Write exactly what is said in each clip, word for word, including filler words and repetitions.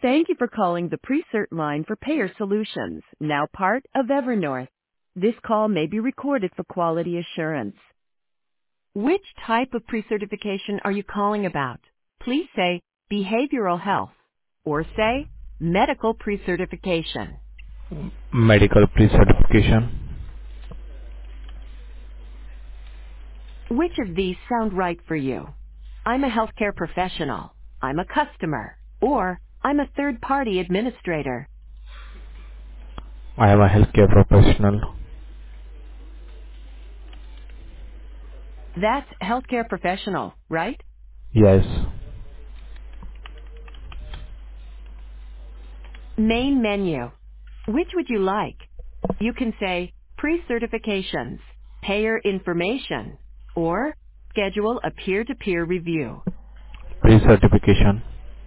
Thank you for calling the Pre-Cert line for Payer Solutions, now part of Evernorth. This call may be recorded for quality assurance. Which type of pre-certification are you calling about? Please say behavioral health or say medical pre-certification. Medical pre-certification. Which of these sound right for you? I'm a healthcare professional. I'm a customer. Or I'm a third-party administrator. I am a healthcare professional. That's healthcare professional, right? Yes. Main menu. Which would you like? You can say pre-certifications, payer information, or schedule a peer-to-peer review. Pre-certification.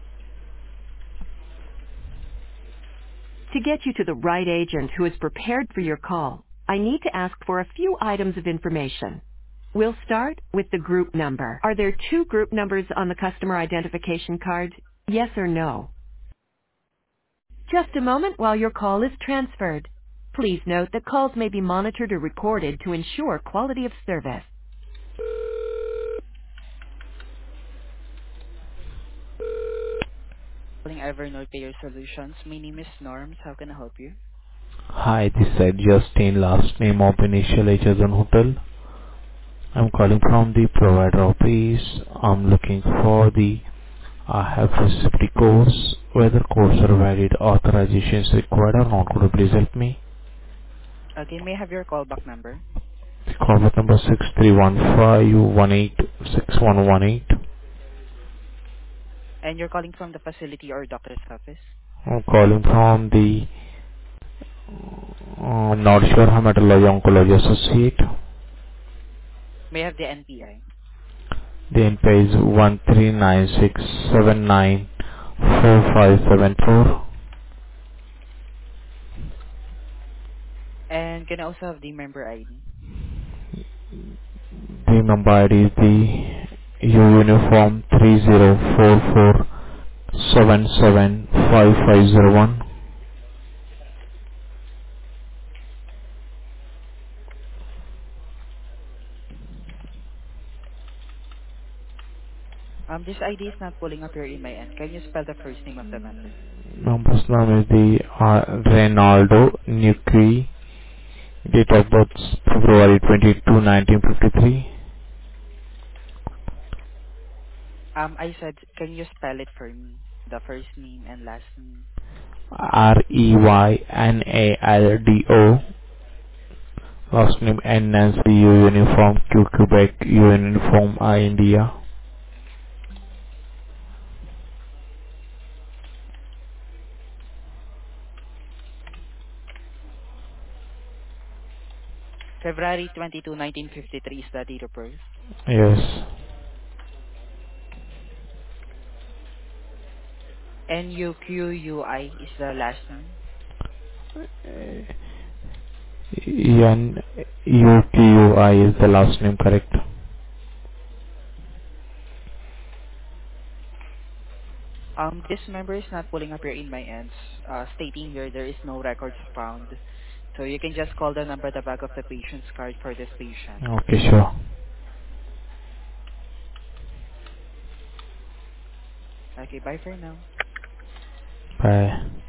To get you to the right agent who is prepared for your call, I need to ask for a few items of information. We'll start with the group number. Are there two group numbers on the customer identification card? Yes or no? Just a moment while your call is transferred. Please note that calls may be monitored or recorded to ensure quality of service. Calling Evernorth Payer Solutions. My name is Norms. How can I help you? Hi, this is Justin, last name of initial H as in hotel. I'm calling from the provider office. I'm looking for the I have received the course. Whether course are valid authorizations required or not. Could you please help me? Okay, may I have your callback number? The call number six three one five one eight six one one eight. And you're calling from the facility or doctor's office? I'm calling from the uh, North Shore Hematology Oncology Associate. May I have the N P I? The N P I is one three nine six seven nine four five seven four. And can I also have the member I D? The number I D is the U uniform three zero four four seven seven five five zero one. Um, this I D is not pulling up here in my end. Can you spell the first name of the member? Number's name is the uh, Reynaldo Nucci. Date of birth February twenty-second, nineteen fifty-three. Um, I said, can you spell it for me? The first name and last name. R E Y N A L D O. Last name N Nancy U uniform Q Quebec U uniform I India. February twenty-second, nineteen fifty-three is the date of birth. Yes. N U Q U I is the last name. N U Q U I is the last name, correct? Um, this member is not pulling up here in my ends, uh, stating here there is no records found. So you can just call the number at the back of the patient's card for this patient. Okay, sure. Okay, bye for now. Bye.